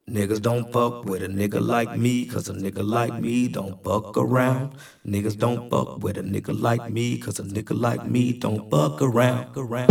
Niggas don't fuck with a nigga like me, cause a nigga like me don't fuck around. Niggas don't fuck with a nigga like me, cause a nigga like me don't fuck around.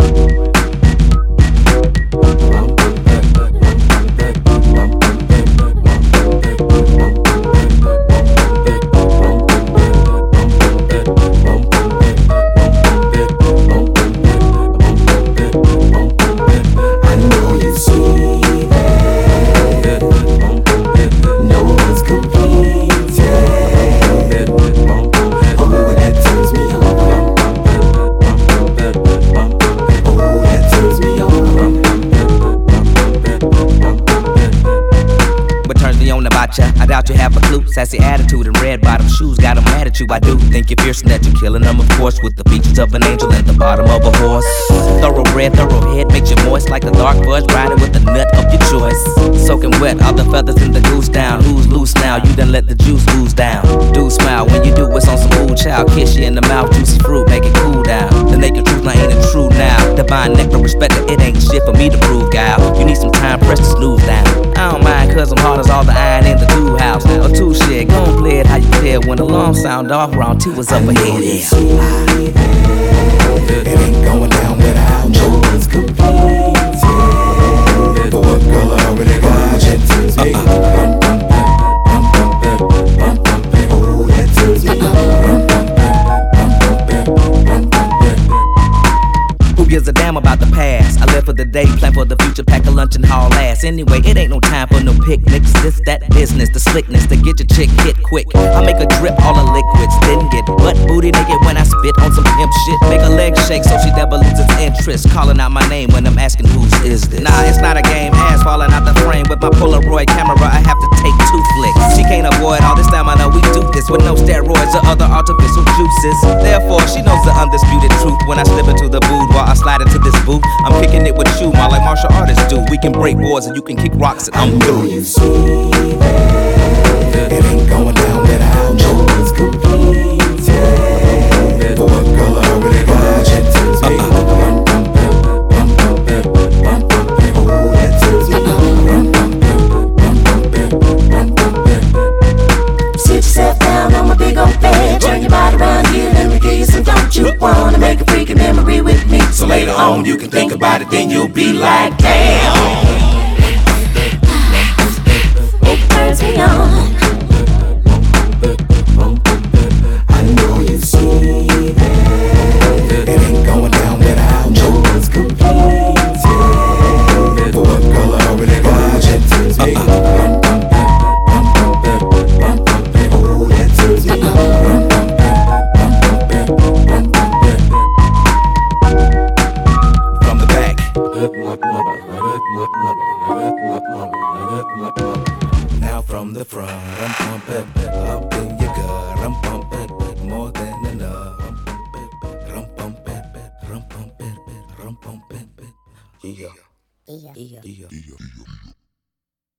I doubt you have a clue. Sassy attitude and red bottom shoes got them mad at you. I do think you're fierce and that you're killing them, of course, with the features of an angel and the bottom of a horse. Thoroughbred, thoroughhead makes you moist like a dark fudge, riding with the nut of your choice. Soaking wet, all the feathers in the goose down. Who's loose now? You done let the juice ooze down. Do smile when you do what's on some ooh child. Kiss you in the mouth, juicy fruit, make it cool down. The naked truth, now ain't it true now? Divine nectar, respect that it ain't shit for me to prove, gal. You need some time, press to snooze down. I don't mind, cause I'm hard as all the iron in the do house. Or two shit, gon' play it how you feel. When the alarm sound off, round two was up ahead. It ain't going down without no one's completed. For what girl I already got, that turns me oh, that turns me Who gives a damn about the past? I live for the day, plan for the future, pack a lunch and haul ass. Anyway, it ain't no time for no picnics. This, that business, the slickness to get your chick hit quick. I make a drip all the liquids, then get butt booty naked when I spit on some pimp shit. Make her leg shake so she never loses interest. Calling out my name when I'm asking whose is this. Nah, it's not a game, ass falling out the frame. With my Polaroid camera, I have to take 2 flicks. She can't avoid all this time, I know we do this with no steroids or other artificial juices. Therefore, she knows the undisputed truth. When I slip into the boudoir, I slide into this booth. I'm kicking it with you, my like martial artists do. We can break boards and you can kick rocks and I'm through. You see that? It ain't going down without no one's completed. For what girl I already got, that turns me oh, that turns me Sit yourself down on my big old bed. Turn your body around here, let me give you some. Don't you wanna make a freaking memory with me? So later on you can think about it, then you'll be like, damn. Turns me on. I know you see that. It ain't going down without no one's completed. For what girl I already got, that turns me oh, that turns me From the back. Now from the front, I'm pumping up in your gut. I'm pumping more than enough. I'm pumping. Yeah.